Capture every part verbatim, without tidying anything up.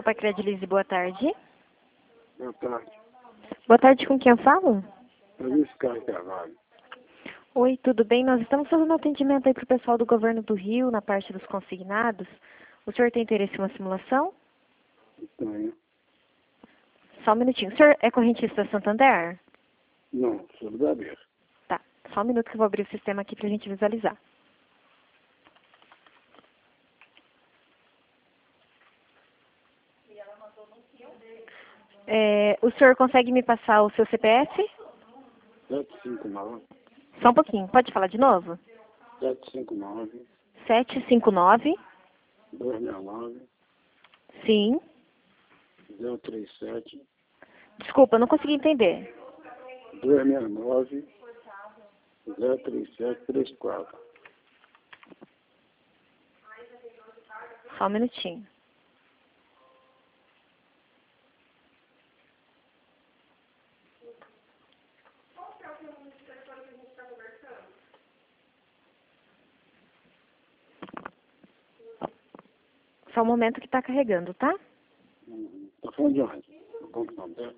Copa Credilize, boa tarde. Boa tarde. Boa tarde, com quem eu falo? Luiz Carlos Carvalho. Oi, tudo bem? Nós estamos fazendo atendimento aí para o pessoal do Governo do Rio, na parte dos consignados. O senhor tem interesse em uma simulação? Tenho. Só um minutinho. O senhor é correntista Santander? Não, sou do Bradesco. Tá, só um minuto que eu vou abrir o sistema aqui para a gente visualizar. É, o senhor consegue me passar o seu C P F? sete cinco nove, Só um pouquinho, pode falar de novo? sete cinco nove, sete cinco nove, dois seis nove, sim. zero três sete, Desculpa, não consegui entender. dois seis nove, zero três sete três quatro. Só um minutinho. Só um momento que está carregando, tá? Uhum. Tá falando de onde? Do Banco Santander?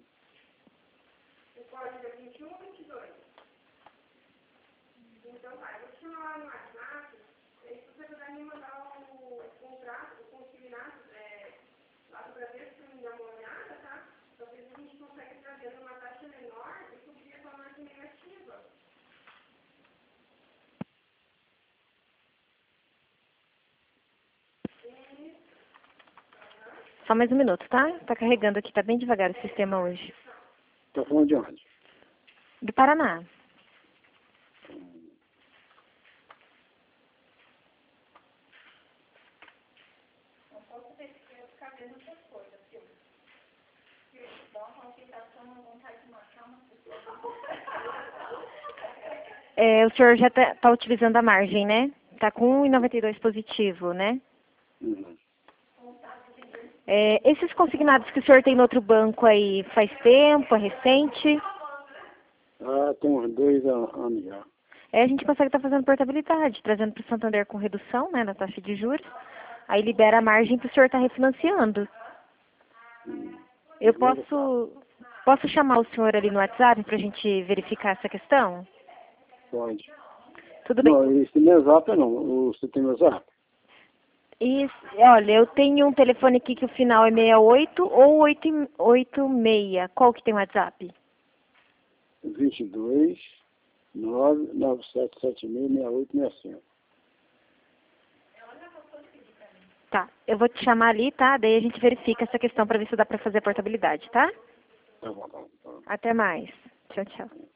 Só mais um minuto, tá? Tá carregando aqui, tá bem devagar o sistema hoje. Tá falando de onde? Do Paraná. É, o senhor já tá, tá utilizando a margem, né? Tá com um vírgula noventa e dois positivo, né? Uhum. É, esses consignados que o senhor tem no outro banco aí, faz tempo, é recente? Ah, tem uns dois an- anos já. É, a gente consegue estar fazendo portabilidade, trazendo para o Santander com redução, né, na taxa de juros. Aí libera a margem para o senhor estar refinanciando. Uhum. Eu posso, posso chamar o senhor ali no WhatsApp para a gente verificar essa questão? Pode. Tudo bem. Não, esse meu zap não. Você tem meu zap? E, olha, eu tenho um telefone aqui que o final é sessenta e oito ou oitenta e seis. Qual que tem o WhatsApp? vinte e dois, nove, nove sete sete seis, seis oito seis cinco. Tá, eu vou te chamar ali, tá? Daí a gente verifica essa questão para ver se dá para fazer a portabilidade, tá? Tá bom, tá bom. Tá bom. Até mais. Tchau, tchau.